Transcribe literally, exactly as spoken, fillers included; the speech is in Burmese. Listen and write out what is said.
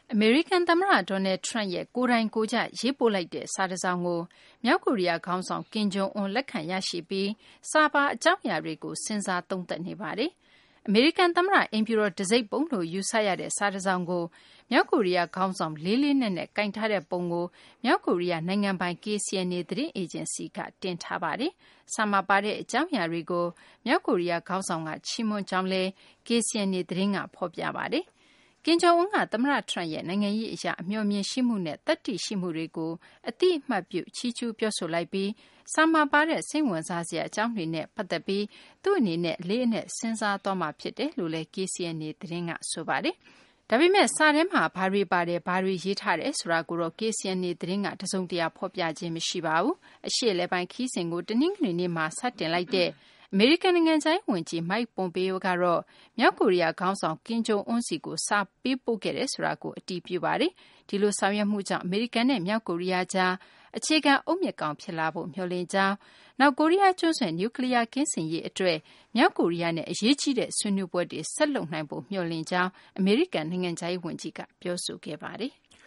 အမေရိကန်သမ္မတ Donald Trump ရဲ့ကိုယ်တိုင်ကိုယ်ကျရေးပို့လိုက်တဲ့စာတစ်စောင်ကိုမြောက်ကိုရီးယားခေါင်းဆောင်ကင်ဂျုံအွန်လက်ခံရရှိပြီးစာပါအကြောင်းအရာတွေကိုစဉ်းစားသုံးသပ်နေပါတယ်။အမေရိကန်သမ္မတအိမ်ဖြူတော်တံဆိပ်ပုံလို့ယူဆရတဲ့စာတစ်စောင်ကိုမြောက်ကိုရီးယားခေါင်းဆောင်လေးလေးနက်နက်ကင်ထားတဲ့ပုံကိုမြောက်ကိုရီးယားနိုင်ငံပိုင် K C N A သတင်းအေဂျင်စီကတင်ထားပါတယ်။စာမှာပါတဲ့အကြောင်းအရာတွေကိုမြောက်ကိုရီးယားခေါင်းဆောင်ကချီးမွမ်းကြောင်းလဲ K C N A သတင်းကဖော်ပြပါတယ်။ကင်ဂျုံအွန်းကသမ္မတ Trump ရဲ့နိုင်ငံရေးအရာအမျှော်မြင်ရှိမှုနဲ့သတ္တိရှိမှုတွေကိုအတိအမှတ်ပြုချီးကျူးပြောဆိုလိုက်ပြီးစာမှာပါတဲ့စိတ်ဝင်စားစရာအကြောင်းတွေနဲ့ပတ်သက်ပြီးသူ့အနေနဲ့လေးအနက်စဉ်းစားသွားမှာဖြစ်တယ်လို့လည်း K C N A သတင်းကဆိုပါတယ်။ဒါပေမဲ့စာထဲမှာဘာတွေပါတယ်ဘာတွေရေးထားတယ်ဆိုတာကိုတော့ K C N A သတင်းကတစုံတရာဖော်ပြခြင်းမရှိပါဘူး။အရှေ့အလယ်ပိုင်းခီးစဉ်ကိုတနင်္ဂနွေနေ့မှာစတင်လိုက်တဲ့အမေရိကန်နိုင်ငံခြားရေးဝန်ကြီး Mike Pompeo ကတော့မြောက်ကိုရီးယားခေါင်းဆောင်ကင်ဂျုံအွန်းစီကိုစာပေးပို့ခဲ့တယ်ဆိုတာကိုအတည်ပြုပါတယ်။ဒီလိုဆောင်ရွက်မှုကြောင့်အမေရိကန်နဲ့မြောက်ကိုရီးယားကြားအခြေခံအုတ်မြစ်ကောင်ဖြစ်လာဖို့မျှော်လင့်ကြောင်းနောက်ကိုရီးယားကျွန်းဆွယ်နျူကလီးယားကင်းစင်ရေးအတွက်မြောက်ကိုရီးယားနဲ့အရေးကြီးတဲ့ဆွေးနွေးပွဲတွေဆက်လုပ်နိုင်ဖို့မျှော်လင့်ကြောင်းအမေရိကန်နိုင်ငံခြားရေးဝန်ကြီးကပြောဆိုခဲ့ပါတယ်။